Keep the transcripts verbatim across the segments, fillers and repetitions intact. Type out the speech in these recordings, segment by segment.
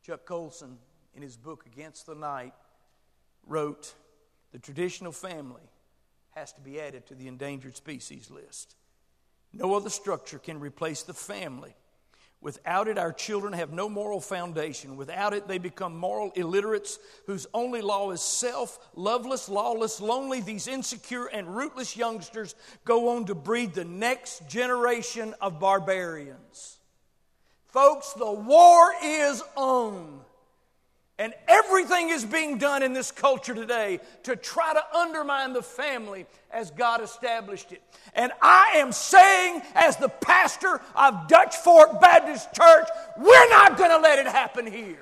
Chuck Colson, in his book Against the Night, wrote, the traditional family has to be added to the endangered species list. No other structure can replace the family. Without it, our children have no moral foundation. Without it, they become moral illiterates whose only law is self, loveless, lawless, lonely. These insecure and rootless youngsters go on to breed the next generation of barbarians. Folks, the war is on. And everything is being done in this culture today to try to undermine the family as God established it. And I am saying, as the pastor of Dutch Fork Baptist Church, we're not going to let it happen here.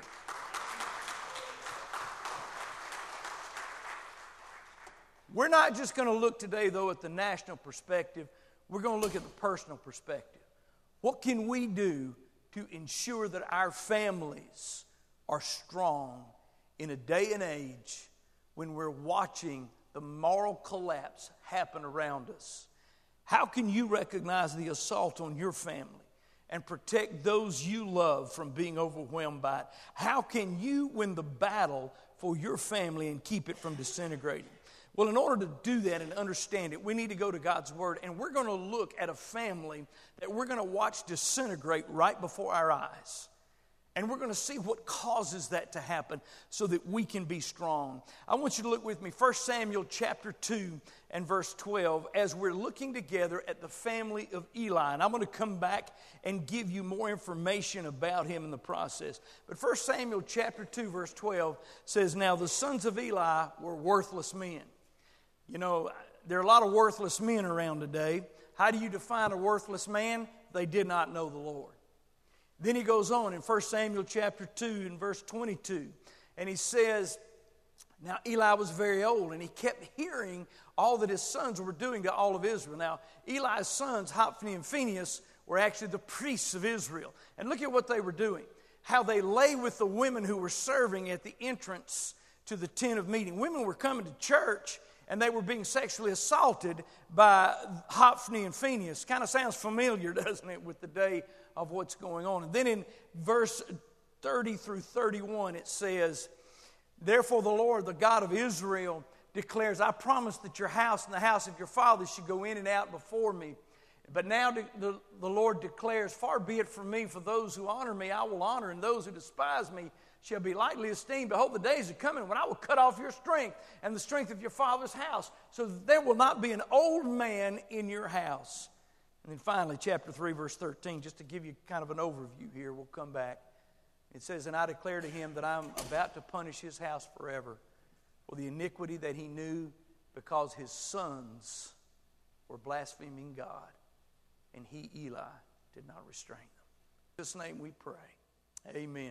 We're not just going to look today, though, at the national perspective. We're going to look at the personal perspective. What can we do to ensure that our families are strong in a day and age when we're watching the moral collapse happen around us? How can you recognize the assault on your family and protect those you love from being overwhelmed by it? How can you win the battle for your family and keep it from disintegrating? Well, in order to do that and understand it, we need to go to God's Word, and we're going to look at a family that we're going to watch disintegrate right before our eyes. And we're going to see what causes that to happen so that we can be strong. I want you to look with me, First Samuel chapter two and verse twelve, as we're looking together at the family of Eli. And I'm going to come back and give you more information about him in the process. But First Samuel chapter two, verse twelve says, now the sons of Eli were worthless men. You know, there are a lot of worthless men around today. How do you define a worthless man? They did not know the Lord. Then he goes on in First Samuel chapter two and verse twenty-two. And he says, now Eli was very old, and he kept hearing all that his sons were doing to all of Israel. Now, Eli's sons, Hophni and Phinehas, were actually the priests of Israel. And look at what they were doing. How they lay with the women who were serving at the entrance to the tent of meeting. Women were coming to church, and they were being sexually assaulted by Hophni and Phinehas. Kind of sounds familiar, doesn't it, with the day of what's going on. And then in verse thirty through thirty-one, it says, therefore the Lord, the God of Israel, declares, I promised that your house and the house of your fathers should go in and out before me. But now the, the, the Lord declares, far be it from me, for those who honor me I will honor, and those who despise me shall be lightly esteemed. Behold, the days are coming when I will cut off your strength and the strength of your father's house, so that there will not be an old man in your house. And then finally, chapter three, verse thirteen, just to give you kind of an overview here, we'll come back. It says, and I declare to him that I'm about to punish his house forever for the iniquity that he knew, because his sons were blaspheming God, and he, Eli, did not restrain them. In Jesus' name we pray. Amen.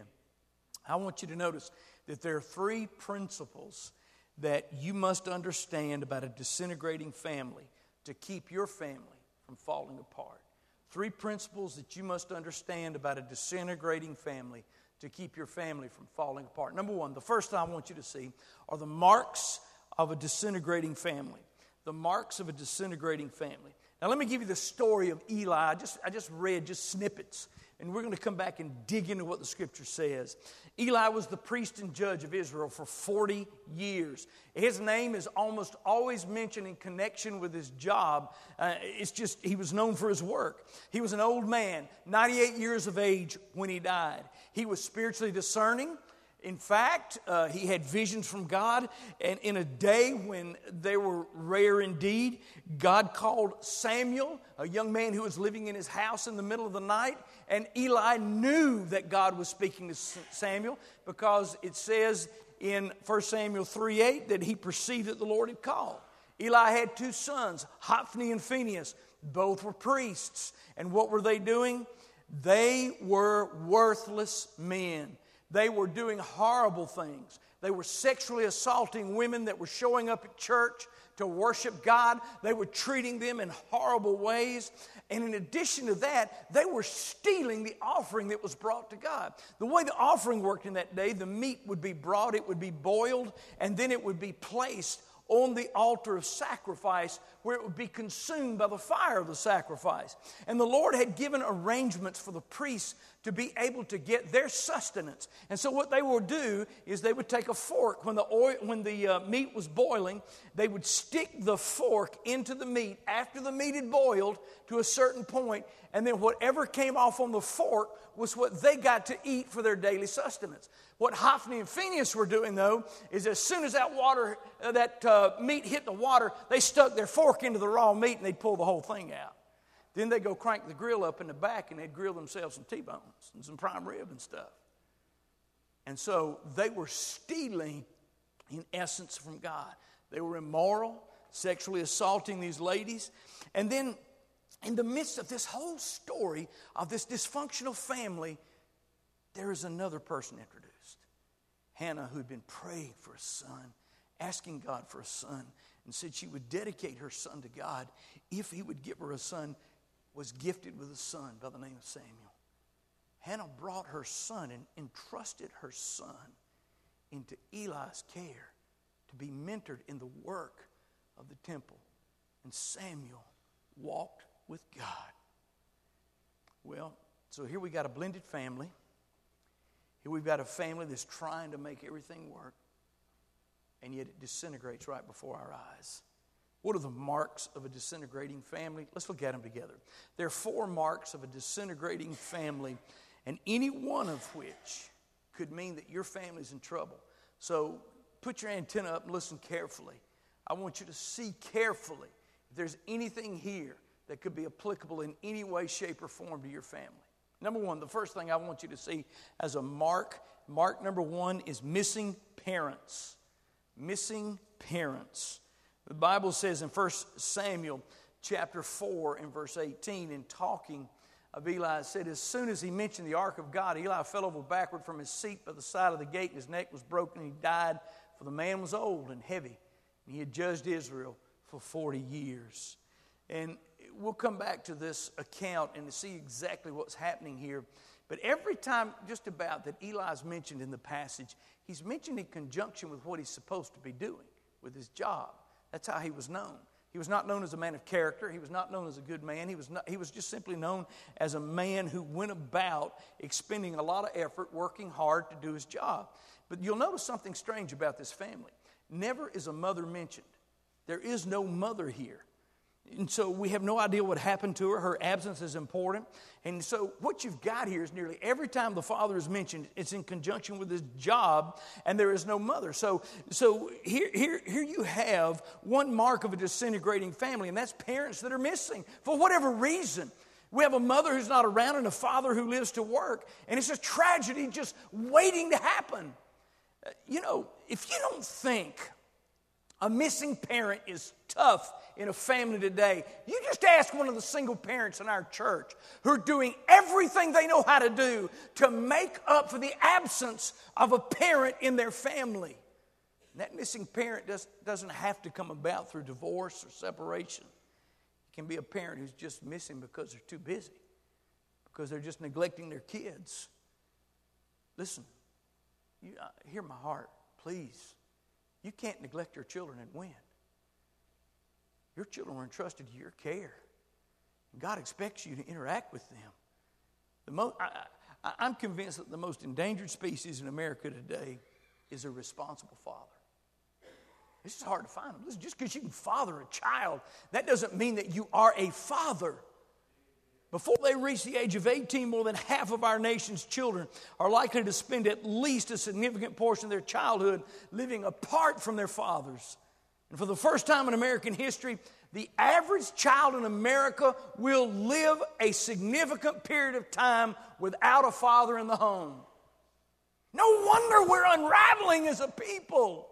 I want you to notice that there are three principles that you must understand about a disintegrating family to keep your family from falling apart. Three principles that you must understand about a disintegrating family to keep your family from falling apart. Number one, the first thing I want you to see are the marks of a disintegrating family. The marks of a disintegrating family. Now let me give you the story of Eli. I just, I just read just snippets. And we're going to come back and dig into what the Scripture says. Eli was the priest and judge of Israel for forty years. His name is almost always mentioned in connection with his job. Uh, it's just, he was known for his work. He was an old man, ninety-eight years of age when he died. He was spiritually discerning. In fact, uh, he had visions from God, and in a day when they were rare indeed, God called Samuel, a young man who was living in his house in the middle of the night, and Eli knew that God was speaking to Samuel, because it says in First Samuel three eight that he perceived that the Lord had called. Eli had two sons, Hophni and Phinehas. Both were priests. And what were they doing? They were worthless men. They were doing horrible things. They were sexually assaulting women that were showing up at church to worship God. They were treating them in horrible ways. And in addition to that, they were stealing the offering that was brought to God. The way the offering worked in that day, the meat would be brought, it would be boiled, and then it would be placed on the altar of sacrifice, where it would be consumed by the fire of the sacrifice. And the Lord had given arrangements for the priests to be able to get their sustenance. And so what they would do is they would take a fork. When the oil, when the uh, meat was boiling, they would stick the fork into the meat after the meat had boiled to a certain point, and then whatever came off on the fork was what they got to eat for their daily sustenance. What Hophni and Phinehas were doing, though, is as soon as that water, uh, that uh, meat hit the water, they stuck their fork into the raw meat and they'd pull the whole thing out. Then they'd go crank the grill up in the back and they'd grill themselves some T-bones and some prime rib and stuff. And so they were stealing, in essence, from God. They were immoral, sexually assaulting these ladies. And then in the midst of this whole story of this dysfunctional family, there is another person introduced. Hannah, who had been praying for a son, asking God for a son, and said she would dedicate her son to God if he would give her a son, was gifted with a son by the name of Samuel. Hannah brought her son and entrusted her son into Eli's care to be mentored in the work of the temple. And Samuel walked with God. Well, so here we got a blended family. Here we've got a family that's trying to make everything work, and yet it disintegrates right before our eyes. What are the marks of a disintegrating family? Let's look at them together. There are four marks of a disintegrating family, and any one of which could mean that your family's in trouble. So put your antenna up and listen carefully. I want you to see carefully if there's anything here that could be applicable in any way, shape, or form to your family. Number one, the first thing I want you to see as a mark, mark number one is missing parents. Missing parents. The Bible says in First Samuel chapter four and verse eighteen, in talking of Eli, it said, as soon as he mentioned the ark of God, Eli fell over backward from his seat by the side of the gate, and his neck was broken, and he died, for the man was old and heavy, and he had judged Israel for forty years. And we'll come back to this account and see exactly what's happening here. But every time, just about, that Eli's mentioned in the passage, he's mentioned in conjunction with what he's supposed to be doing with his job. That's how he was known. He was not known as a man of character. He was not known as a good man. He was not, he was just simply known as a man who went about expending a lot of effort, working hard to do his job. But you'll notice something strange about this family. Never is a mother mentioned. There is no mother here. And so we have no idea what happened to her. Her absence is important. And so what you've got here is nearly every time the father is mentioned, it's in conjunction with his job, and there is no mother. So, so here, here, here you have one mark of a disintegrating family, and that's parents that are missing for whatever reason. We have a mother who's not around and a father who lives to work, and it's a tragedy just waiting to happen. You know, if you don't think a missing parent is tough in a family today, you just ask one of the single parents in our church who are doing everything they know how to do to make up for the absence of a parent in their family. And that missing parent does, doesn't have to come about through divorce or separation. It can be a parent who's just missing because they're too busy, because they're just neglecting their kids. Listen, you, uh, hear my heart, please. You can't neglect your children and win. Your children are entrusted to your care. And God expects you to interact with them. The mo- I, I, I'm convinced that the most endangered species in America today is a responsible father. It's just hard to find them. Listen, just because you can father a child, that doesn't mean that you are a father. Before they reach the age of eighteen, more than half of our nation's children are likely to spend at least a significant portion of their childhood living apart from their fathers. And for the first time in American history, the average child in America will live a significant period of time without a father in the home. No wonder we're unraveling as a people.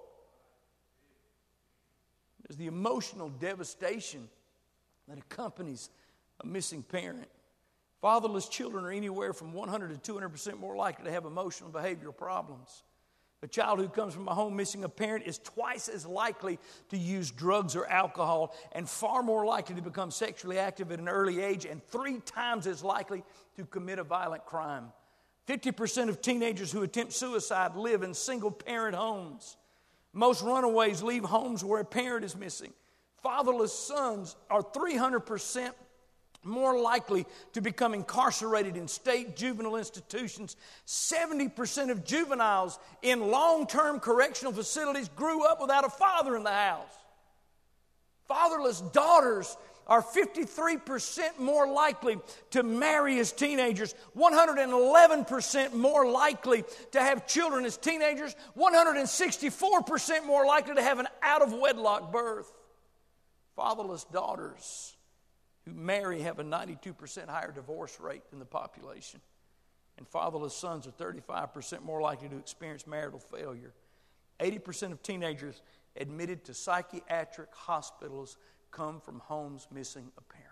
There's the emotional devastation that accompanies a missing parent. Fatherless children are anywhere from one hundred to two hundred percent more likely to have emotional and behavioral problems. A child who comes from a home missing a parent is twice as likely to use drugs or alcohol, and far more likely to become sexually active at an early age, and three times as likely to commit a violent crime. fifty percent of teenagers who attempt suicide live in single-parent homes. Most runaways leave homes where a parent is missing. Fatherless sons are three hundred percent more likely to become incarcerated in state juvenile institutions. seventy percent of juveniles in long-term correctional facilities grew up without a father in the house. Fatherless daughters are fifty-three percent more likely to marry as teenagers, one hundred eleven percent more likely to have children as teenagers, one hundred sixty-four percent more likely to have an out-of-wedlock birth. Fatherless daughters who marry have a ninety-two percent higher divorce rate than the population. And fatherless sons are thirty-five percent more likely to experience marital failure. eighty percent of teenagers admitted to psychiatric hospitals come from homes missing a parent.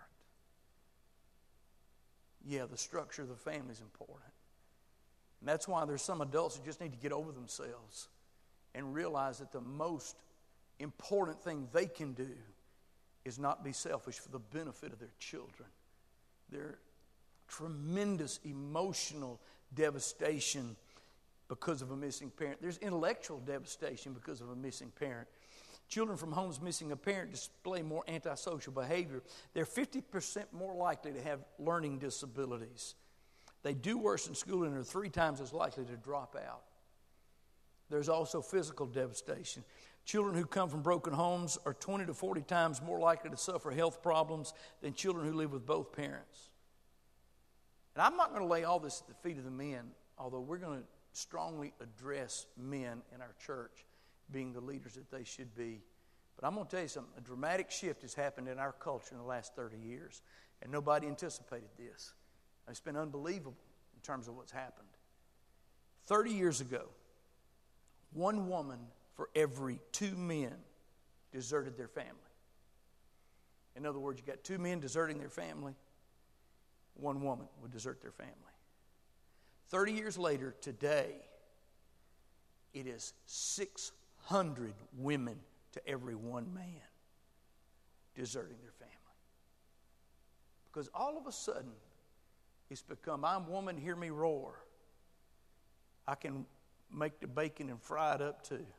Yeah, the structure of the family is important. And that's why there's some adults who just need to get over themselves and realize that the most important thing they can do is not be selfish for the benefit of their children. Their tremendous emotional devastation because of a missing parent. There's intellectual devastation because of a missing parent. Children from homes missing a parent display more antisocial behavior. They're fifty percent more likely to have learning disabilities. They do worse in school and are three times as likely to drop out. There's also physical devastation. Children who come from broken homes are twenty to forty times more likely to suffer health problems than children who live with both parents. And I'm not going to lay all this at the feet of the men, although we're going to strongly address men in our church being the leaders that they should be. But I'm going to tell you something. A dramatic shift has happened in our culture in the last thirty years, and nobody anticipated this. It's been unbelievable in terms of what's happened. thirty years ago, one woman for every two men deserted their family. In other words, you got two men deserting their family, one woman would desert their family. thirty years later, today, it is six hundred women to every one man deserting their family. Because all of a sudden, it's become, I'm woman, hear me roar. I can make the bacon and fry it up too.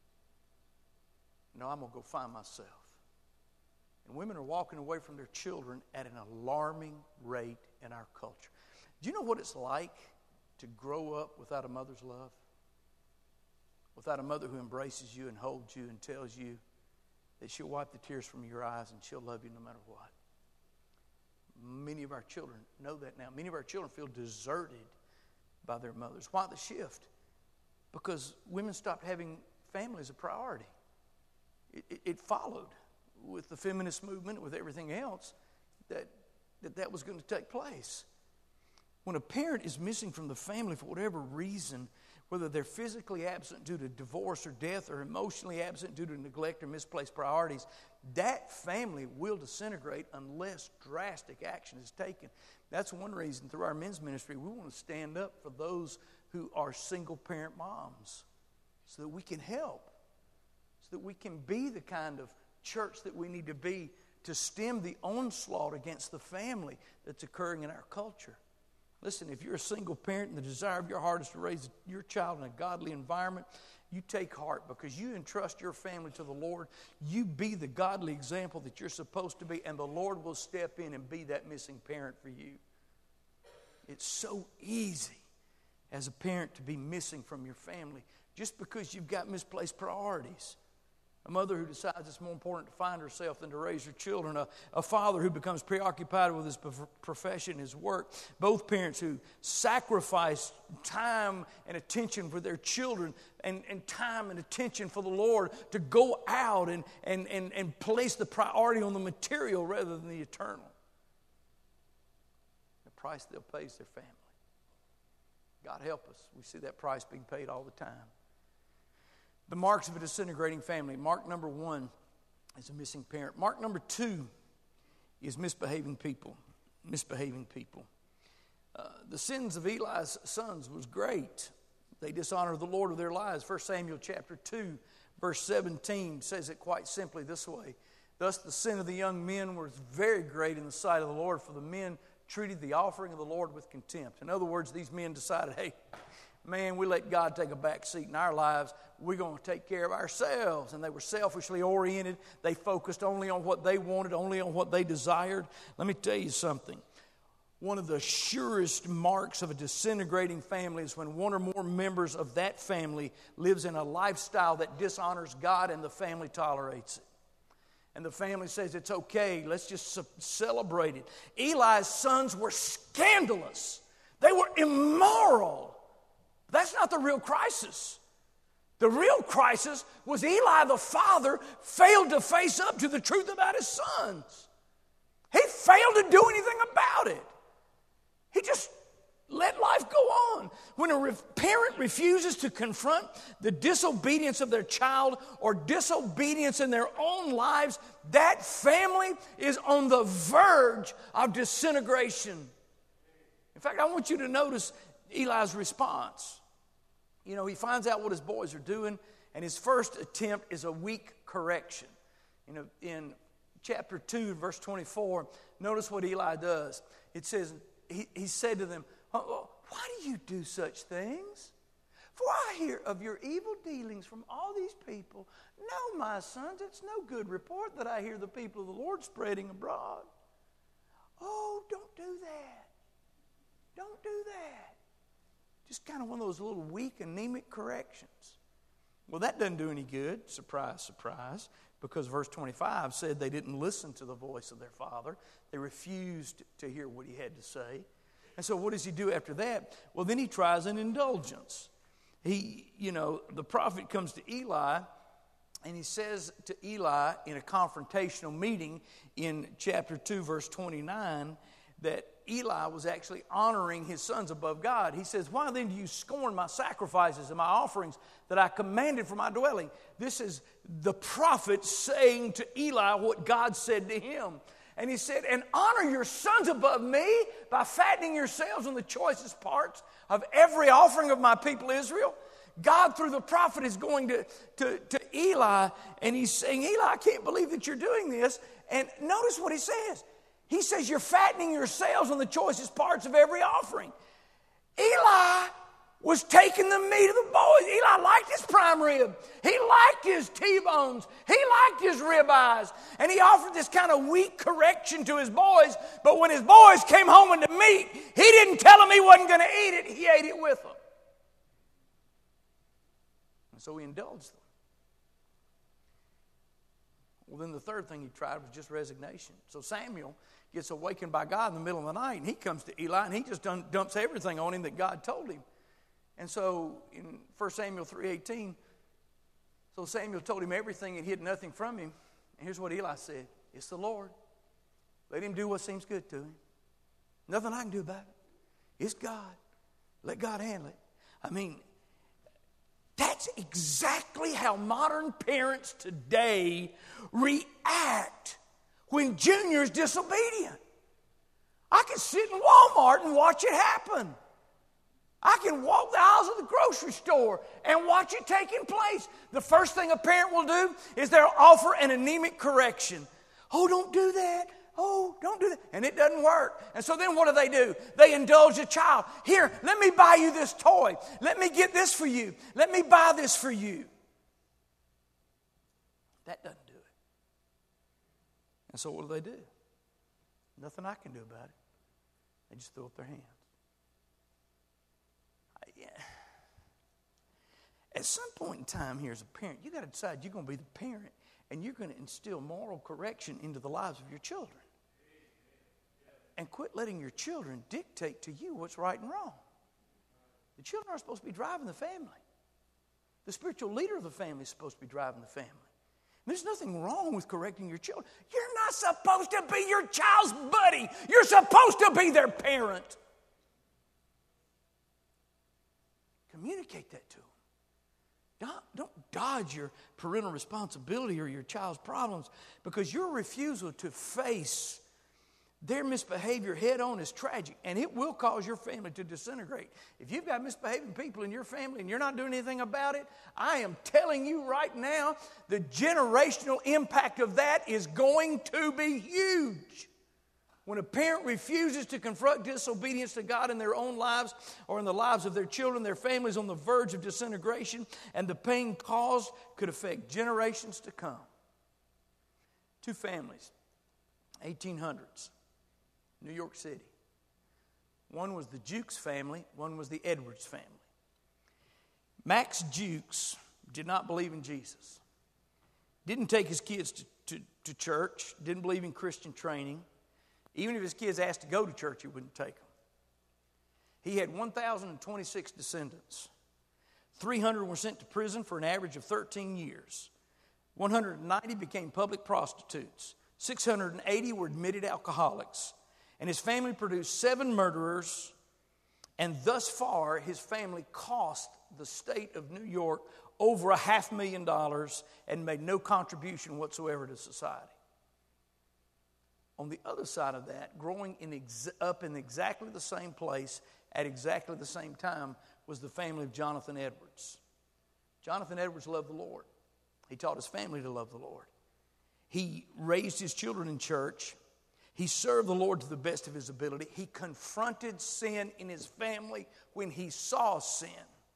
No, I'm going to go find myself. And women are walking away from their children at an alarming rate in our culture. Do you know what it's like to grow up without a mother's love? Without a mother who embraces you and holds you and tells you that she'll wipe the tears from your eyes and she'll love you no matter what. Many of our children know that now. Many of our children feel deserted by their mothers. Why the shift? Because women stopped having family as a priority. It, it, it followed with the feminist movement, with everything else, that, that that was going to take place. When a parent is missing from the family for whatever reason, whether they're physically absent due to divorce or death or emotionally absent due to neglect or misplaced priorities, that family will disintegrate unless drastic action is taken. That's one reason through our men's ministry we want to stand up for those who are single-parent moms so that we can help, so that we can be the kind of church that we need to be to stem the onslaught against the family that's occurring in our culture. Listen, if you're a single parent and the desire of your heart is to raise your child in a godly environment, you take heart because you entrust your family to the Lord. You be the godly example that you're supposed to be, and the Lord will step in and be that missing parent for you. It's so easy as a parent to be missing from your family just because you've got misplaced priorities. A mother who decides it's more important to find herself than to raise her children. A, a father who becomes preoccupied with his profession, his work. Both parents who sacrifice time and attention for their children and, and time and attention for the Lord to go out and, and, and, and place the priority on the material rather than the eternal. The price they'll pay is their family. God help us. We see that price being paid all the time. The marks of a disintegrating family. Mark number one is a missing parent. Mark number two is misbehaving people. Misbehaving people. Uh, the sins of Eli's sons was great. They dishonored the Lord with their lives. First Samuel chapter two, verse seventeen says it quite simply this way. Thus the sin of the young men was very great in the sight of the Lord, for the men treated the offering of the Lord with contempt. In other words, these men decided, hey, man, we let God take a back seat in our lives. We're going to take care of ourselves. And they were selfishly oriented. They focused only on what they wanted, only on what they desired. Let me tell you something. One of the surest marks of a disintegrating family is when one or more members of that family lives in a lifestyle that dishonors God and the family tolerates it. And the family says it's okay, let's just celebrate it. Eli's sons were scandalous. They were immoral. That's not the real crisis. The real crisis was Eli the father failed to face up to the truth about his sons. He failed to do anything about it. He just let life go on. When a re- parent refuses to confront the disobedience of their child or disobedience in their own lives, that family is on the verge of disintegration. In fact, I want you to notice Eli's response. You know, he finds out what his boys are doing, and his first attempt is a weak correction. You know, in chapter two, verse twenty-four, notice what Eli does. It says, he, he said to them, oh, why do you do such things? For I hear of your evil dealings from all these people. No, my sons, it's no good report that I hear the people of the Lord spreading abroad. Oh, don't do that. Don't do that. Just kind of one of those little weak, anemic corrections. Well, that doesn't do any good. Surprise, surprise. Because verse twenty-five said they didn't listen to the voice of their father. They refused to hear what he had to say. And so what does he do after that? Well, then he tries an indulgence. He, you know, the prophet comes to Eli, and he says to Eli in a confrontational meeting in chapter two, verse twenty-nine, that Eli was actually honoring his sons above God. He says, why then do you scorn my sacrifices and my offerings that I commanded for my dwelling? This is the prophet saying to Eli what God said to him. And he said, and honor your sons above me by fattening yourselves on the choicest parts of every offering of my people Israel. God, through the prophet, is going to, to, to Eli, and he's saying, Eli, I can't believe that you're doing this. And notice what he says. He says, you're fattening yourselves on the choicest parts of every offering. Eli was taking the meat of the boys. Eli liked his prime rib. He liked his T-bones. He liked his ribeyes. And he offered this kind of weak correction to his boys. But when his boys came home with the meat, he didn't tell them he wasn't going to eat it. He ate it with them. And so he indulged them. Well, then the third thing he tried was just resignation. So Samuel gets awakened by God in the middle of the night, and he comes to Eli, and he just done, dumps everything on him that God told him. And so in First Samuel three eighteen, so Samuel told him everything and hid nothing from him. And here's what Eli said, it's the Lord. Let him do what seems good to him. Nothing I can do about it. It's God. Let God handle it. I mean, that's exactly how modern parents today react when Junior's disobedient. I can sit in Walmart and watch it happen. I can walk the aisles of the grocery store and watch it taking place. The first thing a parent will do is they'll offer an anemic correction. Oh, don't do that. Oh, don't do that. And it doesn't work. And so then what do they do? They indulge a child. Here, let me buy you this toy. Let me get this for you. Let me buy this for you. That doesn't do it. And so what do they do? Nothing I can do about it. They just throw up their hands. I, yeah. At some point in time here as a parent, you got to decide you're going to be the parent and you're going to instill moral correction into the lives of your children. And quit letting your children dictate to you what's right and wrong. The children are supposed to be driving the family. The spiritual leader of the family is supposed to be driving the family. There's nothing wrong with correcting your children. You're not supposed to be your child's buddy. You're supposed to be their parent. Communicate that to them. Don't, don't dodge your parental responsibility or your child's problems because your refusal to face their misbehavior head on is tragic, and it will cause your family to disintegrate. If you've got misbehaving people in your family and you're not doing anything about it, I am telling you right now, the generational impact of that is going to be huge. When a parent refuses to confront disobedience to God in their own lives or in the lives of their children, their families on the verge of disintegration, and the pain caused could affect generations to come. Two families, eighteen hundreds, New York City. One was the Jukes family, one was the Edwards family. Max Jukes did not believe in Jesus. Didn't take his kids to, to, to church, didn't believe in Christian training. Even if his kids asked to go to church, he wouldn't take them. He had one thousand twenty-six descendants. three hundred were sent to prison for an average of thirteen years. one hundred ninety became public prostitutes. six hundred eighty were admitted alcoholics. And his family produced seven murderers. And thus far, his family cost the state of New York over a half million dollars and made no contribution whatsoever to society. On the other side of that, growing in ex- up in exactly the same place at exactly the same time was the family of Jonathan Edwards. Jonathan Edwards loved the Lord. He taught his family to love the Lord. He raised his children in church. He served the Lord to the best of his ability. He confronted sin in his family when he saw sin.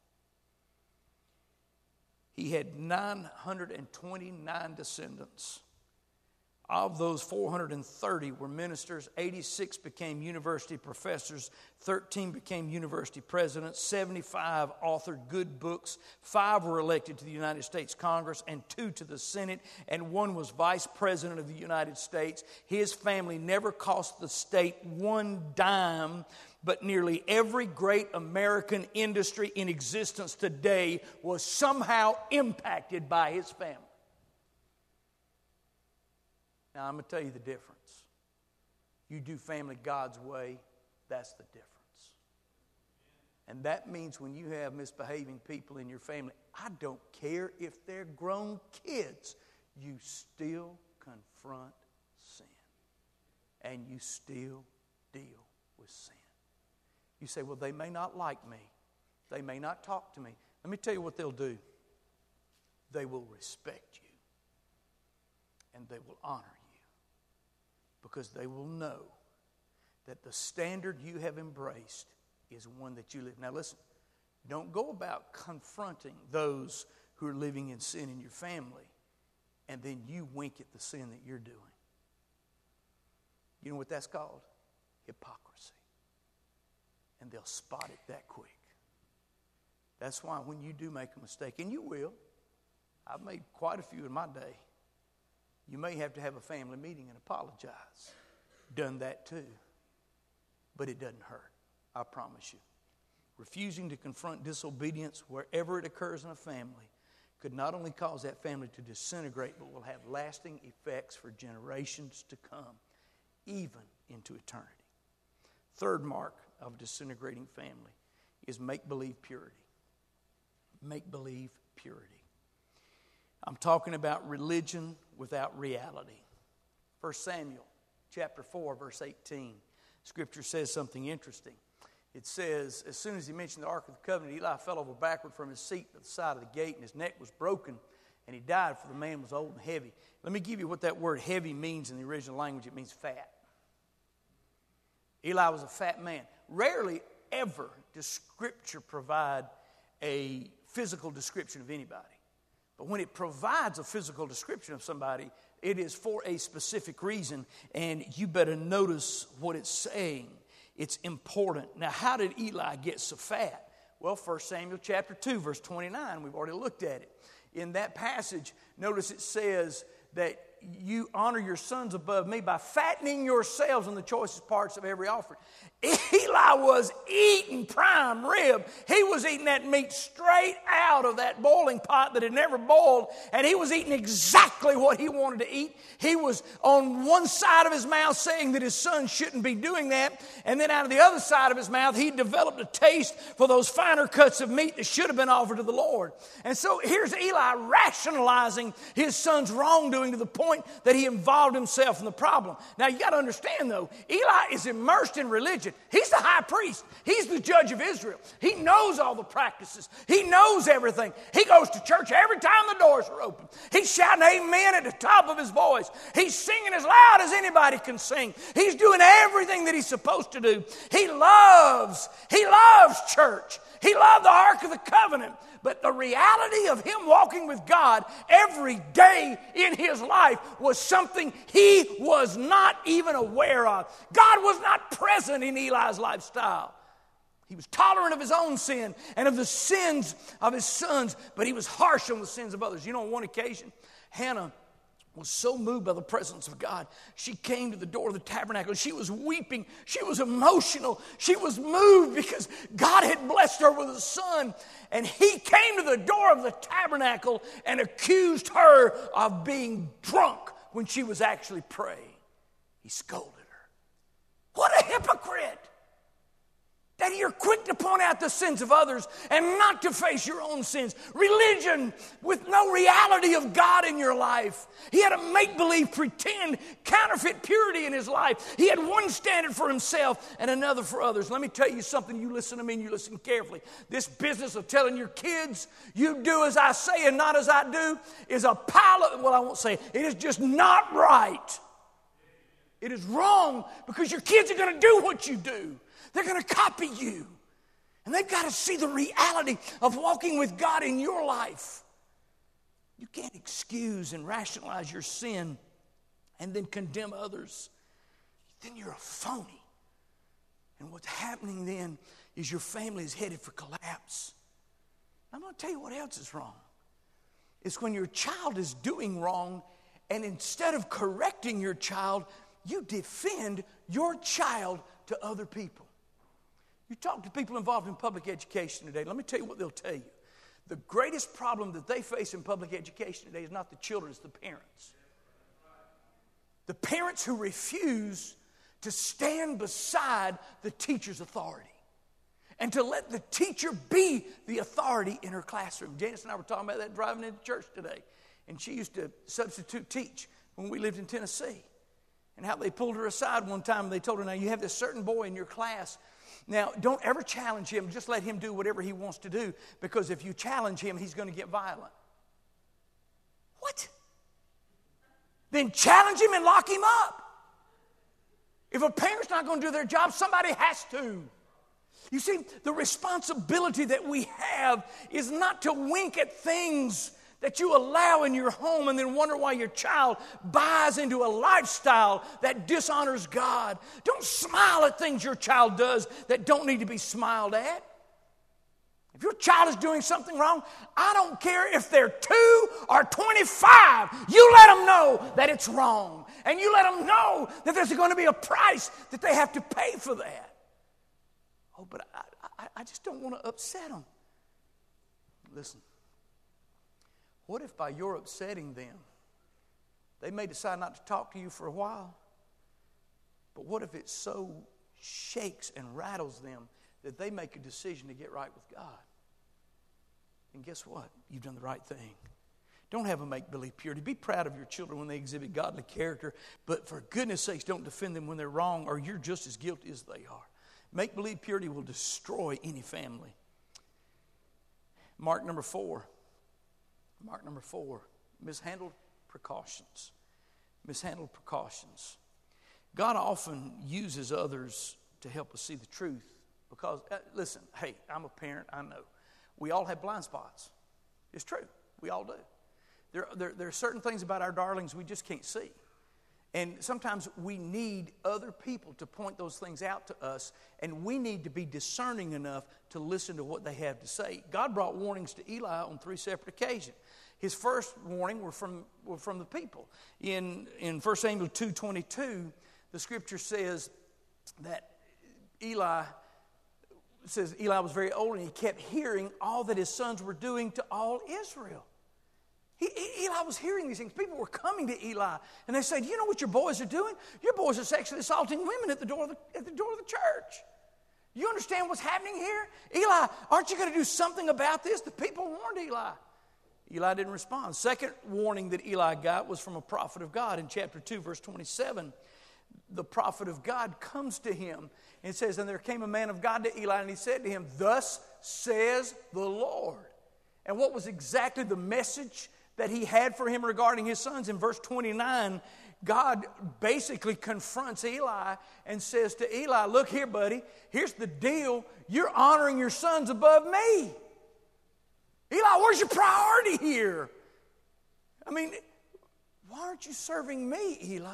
He had nine hundred twenty-nine descendants. Of those, four hundred thirty were ministers, eighty-six became university professors, thirteen became university presidents, seventy-five authored good books, five were elected to the United States Congress, and two to the Senate, and one was vice president of the United States. His family never cost the state one dime, but nearly every great American industry in existence today was somehow impacted by his family. Now, I'm going to tell you the difference. You do family God's way, that's the difference. And that means when you have misbehaving people in your family, I don't care if they're grown kids, you still confront sin. And you still deal with sin. You say, well, they may not like me. They may not talk to me. Let me tell you what they'll do. They will respect you. And they will honor you. Because they will know that the standard you have embraced is one that you live. Now listen, don't go about confronting those who are living in sin in your family and then you wink at the sin that you're doing. You know what that's called? Hypocrisy. And they'll spot it that quick. That's why when you do make a mistake, and you will, I've made quite a few in my day, you may have to have a family meeting and apologize. Done that too. But it doesn't hurt. I promise you. Refusing to confront disobedience wherever it occurs in a family could not only cause that family to disintegrate, but will have lasting effects for generations to come, even into eternity. Third mark of a disintegrating family is make-believe purity. Make-believe purity. I'm talking about religion without reality. First Samuel chapter four, verse eighteen. Scripture says something interesting. It says, as soon as he mentioned the Ark of the Covenant, Eli fell over backward from his seat at the side of the gate, and his neck was broken, and he died, for the man was old and heavy. Let me give you what that word heavy means in the original language. It means fat. Eli was a fat man. Rarely ever does Scripture provide a physical description of anybody. But when it provides a physical description of somebody, it is for a specific reason, and you better notice what it's saying. It's important. Now, how did Eli get so fat? Well, First Samuel chapter two, verse twenty-nine, we've already looked at it. In that passage, notice it says that you honor your sons above me by fattening yourselves on the choicest parts of every offering. Eli was eating prime rib. He was eating that meat straight out of that boiling pot that had never boiled, and he was eating exactly what he wanted to eat. He was on one side of his mouth saying that his son shouldn't be doing that, and then out of the other side of his mouth, he developed a taste for those finer cuts of meat that should have been offered to the Lord. And so here's Eli rationalizing his son's wrongdoing to the point point that he involved himself in the problem. Now, you got to understand, though, Eli is immersed in religion. He's the high priest. He's the judge of Israel. He knows all the practices. He knows everything. He goes to church every time the doors are open. He's shouting amen at the top of his voice. He's singing as loud as anybody can sing. He's doing everything that he's supposed to do. He loves, he loves church. He loved the Ark of the Covenant. But the reality of him walking with God every day in his life was something he was not even aware of. God was not present in Eli's lifestyle. He was tolerant of his own sin and of the sins of his sons, but he was harsh on the sins of others. You know, on one occasion, Hannah was so moved by the presence of God, she came to the door of the tabernacle. She was weeping. She was emotional. She was moved because God had blessed her with a son. And he came to the door of the tabernacle and accused her of being drunk when she was actually praying. He scolded her. What a hypocrite! That you're quick to point out the sins of others and not to face your own sins. Religion with no reality of God in your life. He had a make-believe, pretend, counterfeit purity in his life. He had one standard for himself and another for others. Let me tell you something. You listen to me and you listen carefully. This business of telling your kids, you do as I say and not as I do, is a pile of, well, I won't say it. It is just not right. It is wrong because your kids are going to do what you do. They're going to copy you. And they've got to see the reality of walking with God in your life. You can't excuse and rationalize your sin and then condemn others. Then you're a phony. And what's happening then is your family is headed for collapse. I'm going to tell you what else is wrong. It's when your child is doing wrong, and instead of correcting your child, you defend your child to other people. You talk to people involved in public education today, let me tell you what they'll tell you. The greatest problem that they face in public education today is not the children, it's the parents. The parents who refuse to stand beside the teacher's authority and to let the teacher be the authority in her classroom. Janice and I were talking about that driving into church today. And she used to substitute teach when we lived in Tennessee. And how they pulled her aside one time and they told her, now you have this certain boy in your class. Now, don't ever challenge him. Just let him do whatever he wants to do. Because if you challenge him, he's going to get violent. What? Then challenge him and lock him up. If a parent's not going to do their job, somebody has to. You see, the responsibility that we have is not to wink at things that you allow in your home and then wonder why your child buys into a lifestyle that dishonors God. Don't smile at things your child does that don't need to be smiled at. If your child is doing something wrong, I don't care if they're two or twenty-five. You let them know that it's wrong. And you let them know that there's going to be a price that they have to pay for that. Oh, but I, I, I just don't want to upset them. Listen. What if by your upsetting them, they may decide not to talk to you for a while? But what if it so shakes and rattles them that they make a decision to get right with God? And guess what? You've done the right thing. Don't have a make-believe purity. Be proud of your children when they exhibit godly character. But for goodness sakes, don't defend them when they're wrong or you're just as guilty as they are. Make-believe purity will destroy any family. Mark number four. Mark number four, mishandled precautions. Mishandled precautions. God often uses others to help us see the truth because, uh, listen, hey, I'm a parent, I know. We all have blind spots. It's true. We all do. There, there, there are certain things about our darlings we just can't see. And sometimes we need other people to point those things out to us, and we need to be discerning enough to listen to what they have to say. God brought warnings to Eli on three separate occasions. His first warning were from, were from the people. In, in First Samuel two twenty-two, the scripture says that Eli says Eli was very old, and he kept hearing all that his sons were doing to all Israel. He, Eli was hearing these things. People were coming to Eli, and they said, you know what your boys are doing? Your boys are sexually assaulting women at the door of the, at the, door of the church. You understand what's happening here? Eli, aren't you going to do something about this? The people warned Eli. Eli didn't respond. Second warning that Eli got was from a prophet of God. In chapter two, verse twenty-seven, the prophet of God comes to him and says, and there came a man of God to Eli, and he said to him, thus says the Lord. And what was exactly the message that he had for him regarding his sons? In verse twenty-nine, God basically confronts Eli and says to Eli, look here, buddy, here's the deal. You're honoring your sons above me. Eli, where's your priority here? I mean, why aren't you serving me, Eli?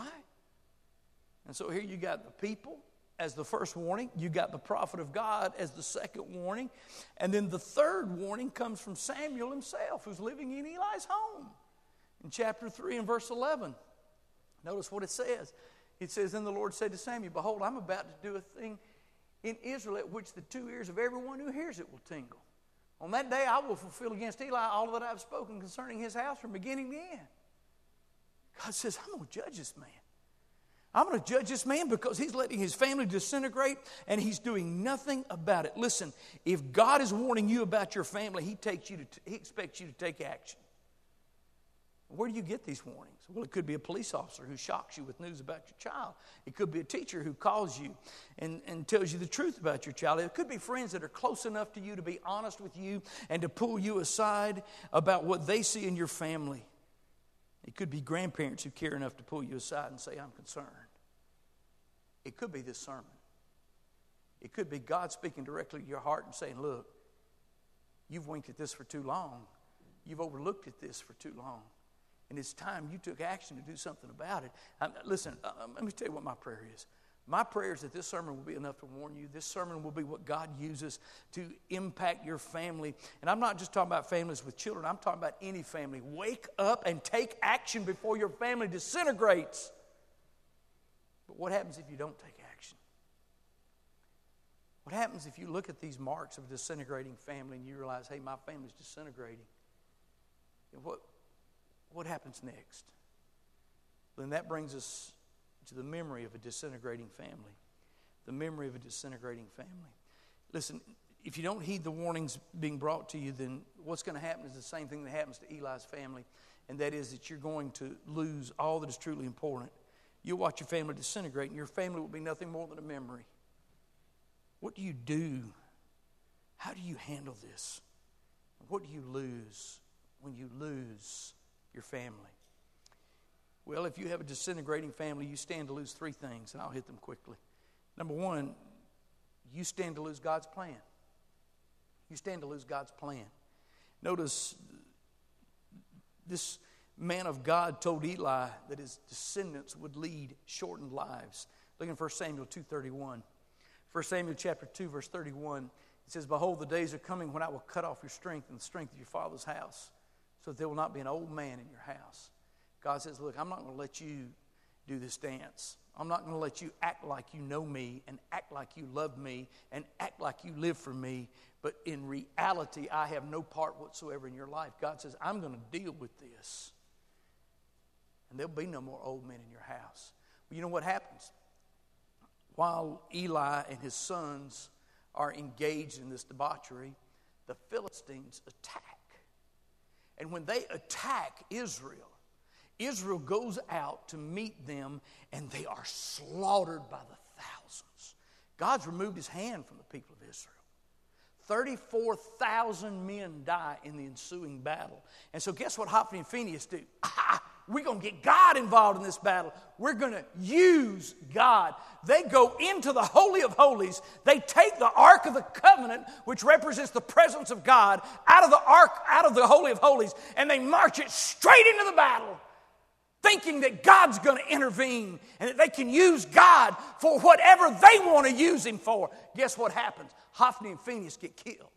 And so here you got the people as the first warning. You got the prophet of God as the second warning. And then the third warning comes from Samuel himself, who's living in Eli's home. In chapter three and verse eleven, notice what it says. It says, then the Lord said to Samuel, behold, I'm about to do a thing in Israel at which the two ears of everyone who hears it will tingle. On that day I will fulfill against Eli all that I have spoken concerning his house from beginning to end. God says, I'm going to judge this man. I'm going to judge this man because he's letting his family disintegrate and he's doing nothing about it. Listen, if God is warning you about your family, he takes you to, he expects you to take action. Where do you get these warnings? Well, it could be a police officer who shocks you with news about your child. It could be a teacher who calls you and, and tells you the truth about your child. It could be friends that are close enough to you to be honest with you and to pull you aside about what they see in your family. It could be grandparents who care enough to pull you aside and say, I'm concerned. It could be this sermon. It could be God speaking directly to your heart and saying, look, you've winked at this for too long. You've overlooked at this for too long. And it's time you took action to do something about it. Um, listen, uh, let me tell you what my prayer is. My prayer is that this sermon will be enough to warn you. This sermon will be what God uses to impact your family. And I'm not just talking about families with children. I'm talking about any family. Wake up and take action before your family disintegrates. But what happens if you don't take action? What happens if you look at these marks of a disintegrating family and you realize, hey, my family's disintegrating? And what, what happens next? Then that brings us to the memory of a disintegrating family. The memory of a disintegrating family. Listen, if you don't heed the warnings being brought to you, then what's going to happen is the same thing that happens to Eli's family, and that is that you're going to lose all that is truly important. You'll watch your family disintegrate, and your family will be nothing more than a memory. What do you do? How do you handle this? What do you lose when you lose your family? Well, if you have a disintegrating family, you stand to lose three things, and I'll hit them quickly. Number one, you stand to lose God's plan. You stand to lose God's plan. Notice this man of God told Eli that his descendants would lead shortened lives. Look in First Samuel two thirty-one. First Samuel chapter two, verse thirty-one. It says, behold, the days are coming when I will cut off your strength and the strength of your father's house, so that there will not be an old man in your house. God says, look, I'm not going to let you do this dance. I'm not going to let you act like you know me and act like you love me and act like you live for me. But in reality, I have no part whatsoever in your life. God says, I'm going to deal with this. And there'll be no more old men in your house. Well, you know what happens? While Eli and his sons are engaged in this debauchery, the Philistines attack. And when they attack Israel, Israel goes out to meet them, and they are slaughtered by the thousands. God's removed his hand from the people of Israel. thirty-four thousand men die in the ensuing battle. And so guess what Hophni and Phinehas do? Ah, we're going to get God involved in this battle. We're going to use God. They go into the Holy of Holies. They take the Ark of the Covenant, which represents the presence of God, out of the Ark, out of the Holy of Holies, and they march it straight into the battle, thinking that God's going to intervene and that they can use God for whatever they want to use him for. Guess what happens? Hophni and Phinehas get killed.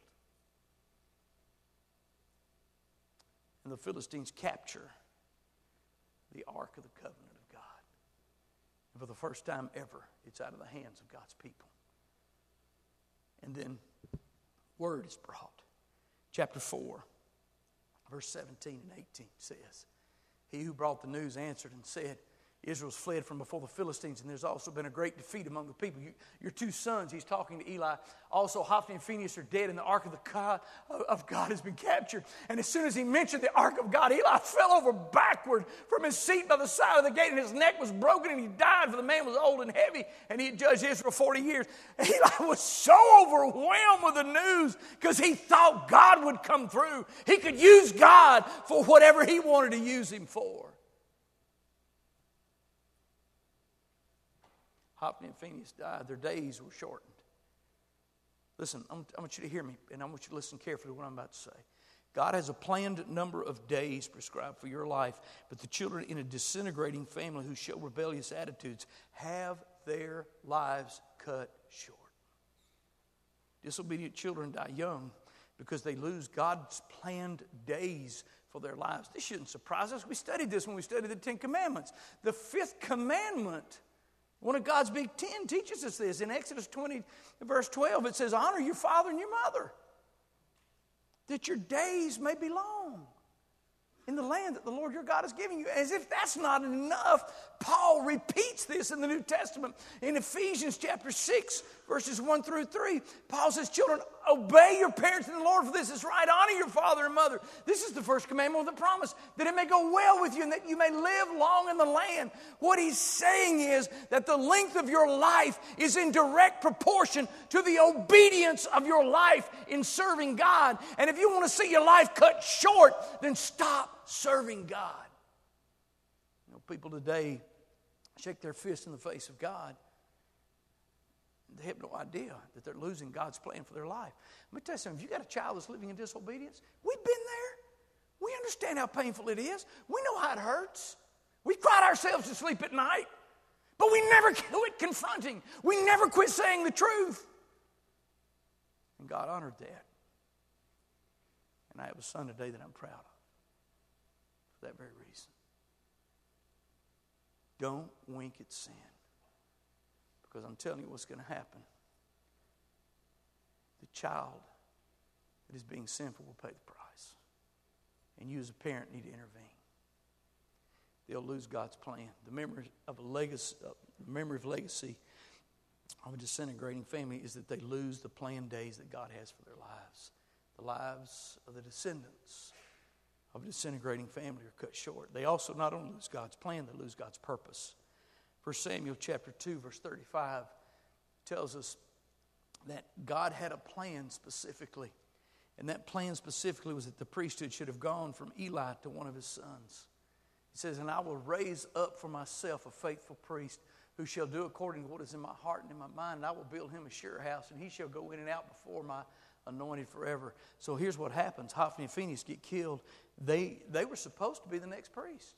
And the Philistines capture the Ark of the Covenant of God. And for the first time ever, it's out of the hands of God's people. And then word is brought. Chapter four, verse seventeen and eighteen says, he who brought the news answered and said, Israel's fled from before the Philistines, and there's also been a great defeat among the people. You, your two sons, he's talking to Eli, also Hophni and Phinehas are dead, and the ark of, the God, of God has been captured. And as soon as he mentioned the ark of God, Eli fell over backward from his seat by the side of the gate, and his neck was broken, and he died, for the man was old and heavy, and he had judged Israel forty years. Eli was so overwhelmed with the news because he thought God would come through. He could use God for whatever he wanted to use him for. Hophni and Phinehas died. Their days were shortened. Listen, I want you to hear me, and I want you to listen carefully to what I'm about to say. God has a planned number of days prescribed for your life, but the children in a disintegrating family who show rebellious attitudes have their lives cut short. Disobedient children die young because they lose God's planned days for their lives. This shouldn't surprise us. We studied this when we studied the Ten Commandments. The fifth commandment, one of God's big ten, teaches us this. In Exodus twenty, verse twelve, it says, honor your father and your mother, that your days may be long in the land that the Lord your God is giving you. As if that's not enough, Paul repeats this in the New Testament. In Ephesians chapter six, verses one through three, Paul says, children, obey your parents in the Lord, for this is right. Honor your father and mother. This is the first commandment with a promise, that it may go well with you and that you may live long in the land. What he's saying is that the length of your life is in direct proportion to the obedience of your life in serving God. And if you want to see your life cut short, then stop serving God. You know, people today shake their fist in the face of God. They have no idea that they're losing God's plan for their life. Let me tell you something. If you got a child that's living in disobedience, we've been there. We understand how painful it is. We know how it hurts. We cried ourselves to sleep at night, but we never quit confronting. We never quit saying the truth. And God honored that. And I have a son today that I'm proud of for that very reason. Don't wink at sin. Because I'm telling you what's going to happen. The child that is being sinful will pay the price. And you as a parent need to intervene. They'll lose God's plan. The memory of a legacy, uh, the memory of legacy of a disintegrating family is that they lose the planned days that God has for their lives. The lives of the descendants of a disintegrating family are cut short. They also not only lose God's plan, they lose God's purpose. First Samuel chapter two, verse thirty-five tells us that God had a plan specifically. And that plan specifically was that the priesthood should have gone from Eli to one of his sons. He says, and I will raise up for myself a faithful priest who shall do according to what is in my heart and in my mind. And I will build him a sure house, and he shall go in and out before my anointed forever. So here's what happens. Hophni and Phinehas get killed. They, they were supposed to be the next priests.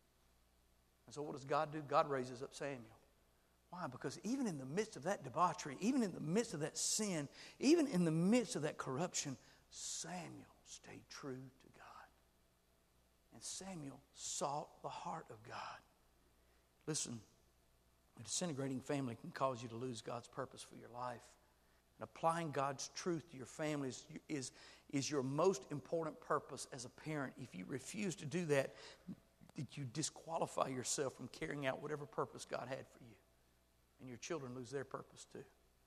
And so what does God do? God raises up Samuel. Why? Because even in the midst of that debauchery, even in the midst of that sin, even in the midst of that corruption, Samuel stayed true to God. And Samuel sought the heart of God. Listen, a disintegrating family can cause you to lose God's purpose for your life. And applying God's truth to your family is, is, is your most important purpose as a parent. If you refuse to do that, that you disqualify yourself from carrying out whatever purpose God had for you. And your children lose their purpose too.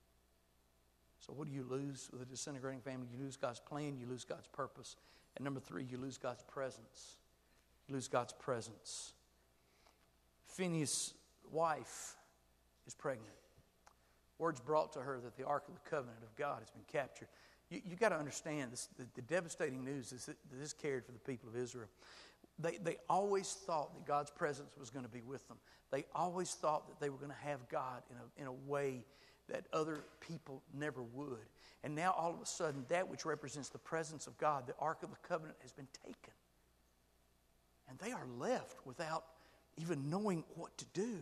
So what do you lose with a disintegrating family? You lose God's plan, you lose God's purpose. And number three, you lose God's presence. You lose God's presence. Phinehas' wife is pregnant. Word's brought to her that the Ark of the Covenant of God has been captured. You, you got to understand this, the, the devastating news is that this carried for the people of Israel. They, they always thought that God's presence was going to be with them. They always thought that they were going to have God in a, in a way that other people never would. And now all of a sudden, that which represents the presence of God, the Ark of the Covenant, has been taken. And they are left without even knowing what to do.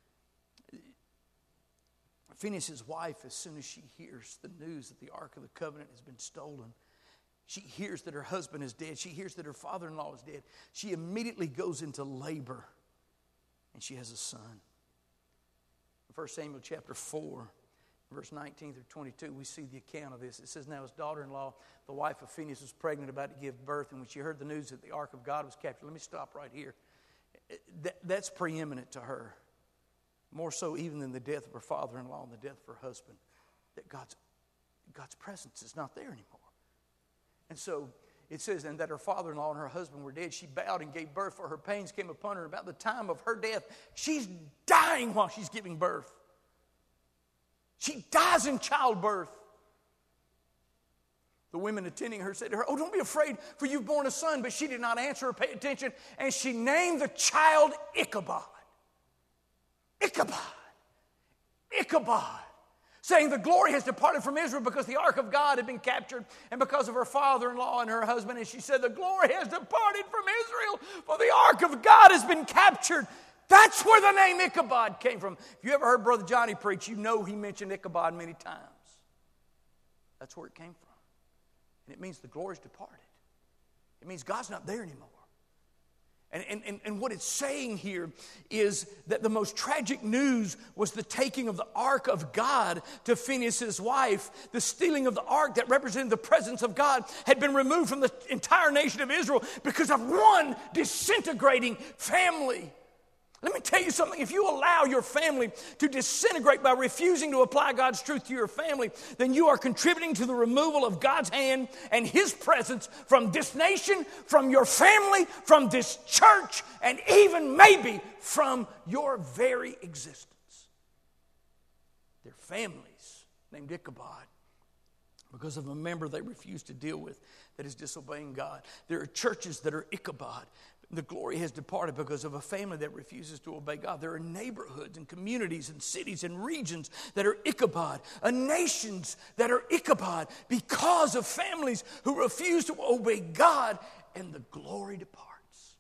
Phinehas' wife, as soon as she hears the news that the Ark of the Covenant has been stolen, she hears that her husband is dead. She hears that her father-in-law is dead. She immediately goes into labor, and she has a son. In First Samuel chapter four, verse nineteen through twenty-two, we see the account of this. It says, now his daughter-in-law, the wife of Phinehas, was pregnant, about to give birth, and when she heard the news that the Ark of God was captured, let me stop right here. that, that's preeminent to her. More so even than the death of her father-in-law and the death of her husband. That God's, God's presence is not there anymore. And so it says, and that her father-in-law and her husband were dead. She bowed and gave birth, for her pains came upon her. About the time of her death, she's dying while she's giving birth. She dies in childbirth. The women attending her said to her, oh, don't be afraid, for you've borne a son. But she did not answer or pay attention, and she named the child Ichabod. Ichabod. Ichabod. Saying the glory has departed from Israel because the ark of God had been captured and because of her father-in-law and her husband. And she said, the glory has departed from Israel for the ark of God has been captured. That's where the name Ichabod came from. If you ever heard Brother Johnny preach, you know he mentioned Ichabod many times. That's where it came from. And it means the glory's departed. It means God's not there anymore. And, and, and what it's saying here is that the most tragic news was the taking of the ark of God to Phinehas' wife. The stealing of the ark that represented the presence of God had been removed from the entire nation of Israel because of one disintegrating family. Let me tell you something. If you allow your family to disintegrate by refusing to apply God's truth to your family, then you are contributing to the removal of God's hand and His presence from this nation, from your family, from this church, and even maybe from your very existence. Their families named Ichabod because of a member they refuse to deal with that is disobeying God. There are churches that are Ichabod. The glory has departed because of a family that refuses to obey God. There are neighborhoods and communities and cities and regions that are Ichabod. Uh, nations that are Ichabod because of families who refuse to obey God, and the glory departs.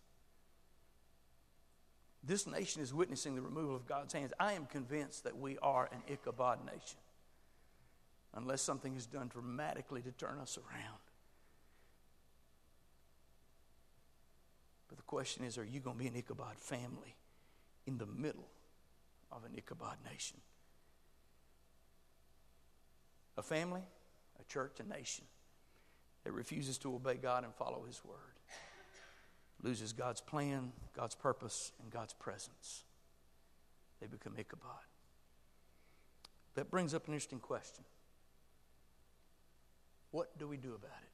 This nation is witnessing the removal of God's hands. I am convinced that we are an Ichabod nation unless something is done dramatically to turn us around. But the question is, are you going to be an Ichabod family in the middle of an Ichabod nation? A family, a church, a nation that refuses to obey God and follow His word loses God's plan, God's purpose, and God's presence. They become Ichabod. That brings up an interesting question. What do we do about it?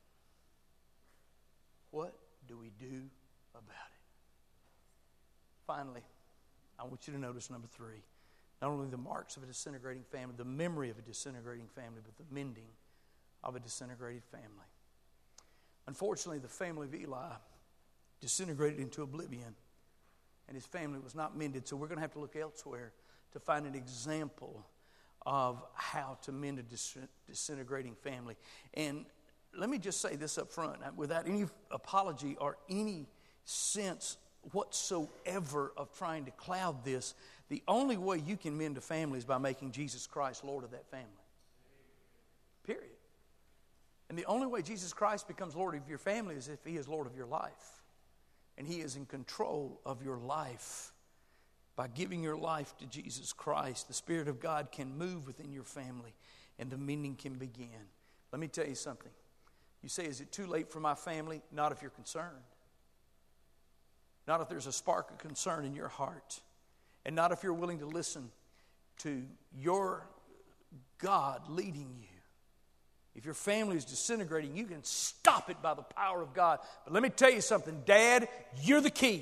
What do we do about it? Finally, I want you to notice number three. Not only the marks of a disintegrating family, the memory of a disintegrating family, but the mending of a disintegrated family. Unfortunately, the family of Eli disintegrated into oblivion, and his family was not mended. So we're going to have to look elsewhere to find an example of how to mend a dis- disintegrating family. And let me just say this up front, without any apology or any sense whatsoever of trying to cloud this, the only way you can mend a family is by making Jesus Christ Lord of that family. Period. And the only way Jesus Christ becomes Lord of your family is if He is Lord of your life. And He is in control of your life. By giving your life to Jesus Christ, the Spirit of God can move within your family and the mending can begin. Let me tell you something. You say, is it too late for my family? Not if you're concerned. Not if there's a spark of concern in your heart. And not if you're willing to listen to your God leading you. If your family is disintegrating, you can stop it by the power of God. But let me tell you something, Dad, you're the key.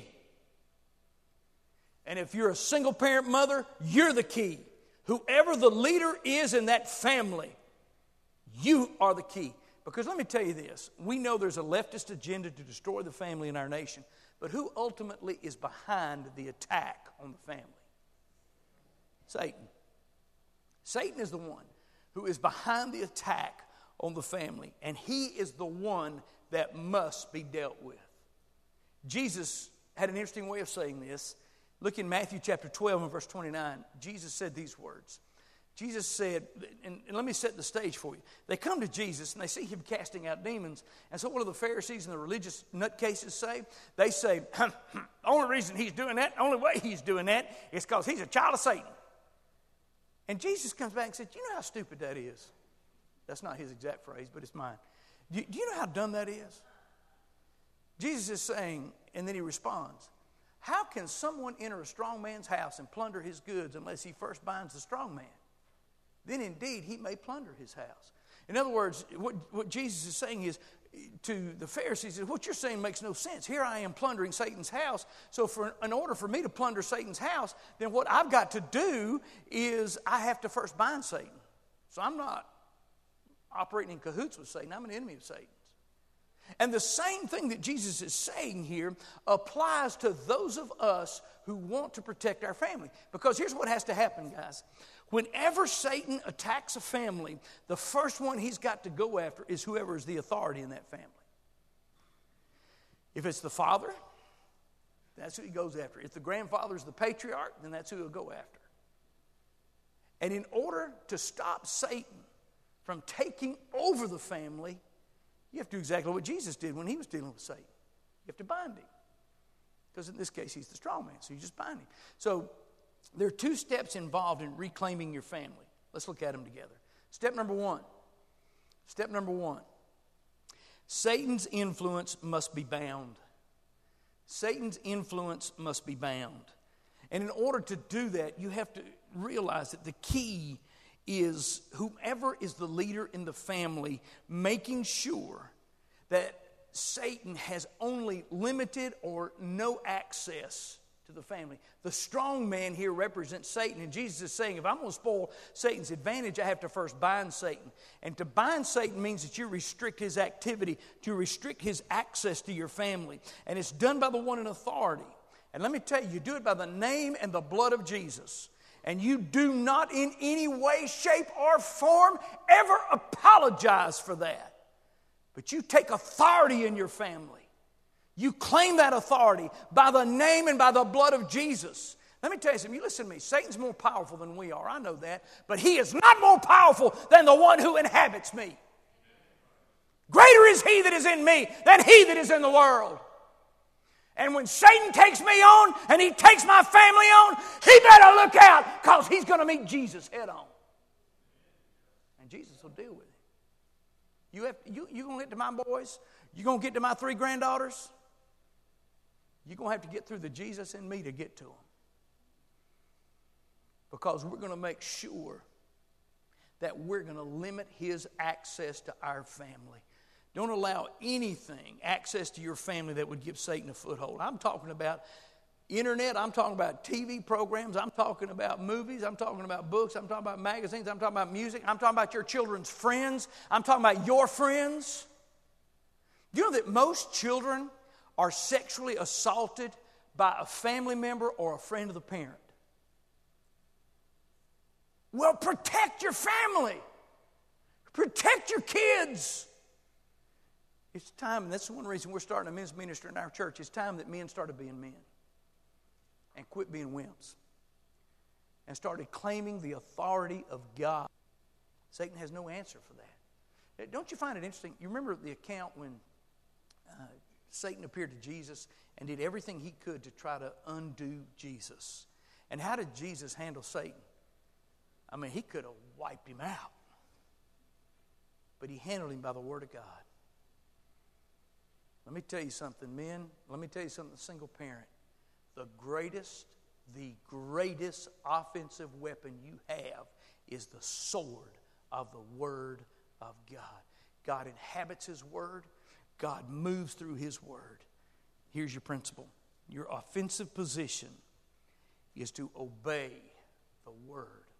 And if you're a single parent mother, you're the key. Whoever the leader is in that family, you are the key. Because let me tell you this, we know there's a leftist agenda to destroy the family in our nation, but who ultimately is behind the attack on the family? Satan. Satan is the one who is behind the attack on the family, and he is the one that must be dealt with. Jesus had an interesting way of saying this. Look in Matthew chapter twelve and verse twenty-nine. Jesus said these words. Jesus said, and, and let me set the stage for you. They come to Jesus and they see Him casting out demons. And so what do the Pharisees and the religious nutcases say? They say, the only reason He's doing that, the only way He's doing that is because He's a child of Satan. And Jesus comes back and said, do you know how stupid that is? That's not His exact phrase, but it's mine. Do, do you know how dumb that is? Jesus is saying, and then He responds, How can someone enter a strong man's house and plunder his goods unless he first binds the strong man? Then indeed he may plunder his house. In other words, what, what Jesus is saying is to the Pharisees, is what you're saying makes no sense. Here I am plundering Satan's house. So for, in order for me to plunder Satan's house, then what I've got to do is I have to first bind Satan. So I'm not operating in cahoots with Satan. I'm an enemy of Satan's. And the same thing that Jesus is saying here applies to those of us who want to protect our family. Because here's what has to happen, guys. Whenever Satan attacks a family, the first one he's got to go after is whoever is the authority in that family. If it's the father, that's who he goes after. If the grandfather's the patriarch, then that's who he'll go after. And in order to stop Satan from taking over the family, you have to do exactly what Jesus did when he was dealing with Satan. You have to bind him. Because in this case, he's the strong man, so you just bind him. So there are two steps involved in reclaiming your family. Let's look at them together. Step number one. Step number one. Satan's influence must be bound. Satan's influence must be bound. And in order to do that, you have to realize that the key is whomever is the leader in the family, making sure that Satan has only limited or no access to the family. The strong man here represents Satan, and Jesus is saying, if I'm going to spoil Satan's advantage, I have to first bind Satan. And to bind Satan means that you restrict his activity, to restrict his access to your family. And it's done by the one in authority. And let me tell you, you do it by the name and the blood of Jesus. And you do not in any way, shape, or form ever apologize for that. But you take authority in your family. You claim that authority by the name and by the blood of Jesus. Let me tell you something. You listen to me. Satan's more powerful than we are. I know that. But he is not more powerful than the one who inhabits me. Greater is he that is in me than he that is in the world. And when Satan takes me on and he takes my family on, he better look out, because he's going to meet Jesus head on. And Jesus will deal with it. You have, you, you're going to get to my boys? You're going to get to my three granddaughters? You're going to have to get through the Jesus in me to get to them. Because we're going to make sure that we're going to limit his access to our family. Don't allow anything, access to your family, that would give Satan a foothold. I'm talking about internet. I'm talking about T V programs. I'm talking about movies. I'm talking about books. I'm talking about magazines. I'm talking about music. I'm talking about your children's friends. I'm talking about your friends. Do you know that most children are sexually assaulted by a family member or a friend of the parent? Well, protect your family. Protect your kids. It's time, and that's one reason we're starting a men's ministry in our church. It's time that men started being men and quit being wimps and started claiming the authority of God. Satan has no answer for that. Don't you find it interesting? You remember the account when uh, Satan appeared to Jesus and did everything he could to try to undo Jesus. And how did Jesus handle Satan? I mean, he could have wiped him out. But he handled him by the word of God. Let me tell you something, men. Let me tell you something, single parent. The greatest, the greatest offensive weapon you have is the sword of the Word of God. God inhabits His Word. God moves through His Word. Here's your principle. Your offensive position is to obey the Word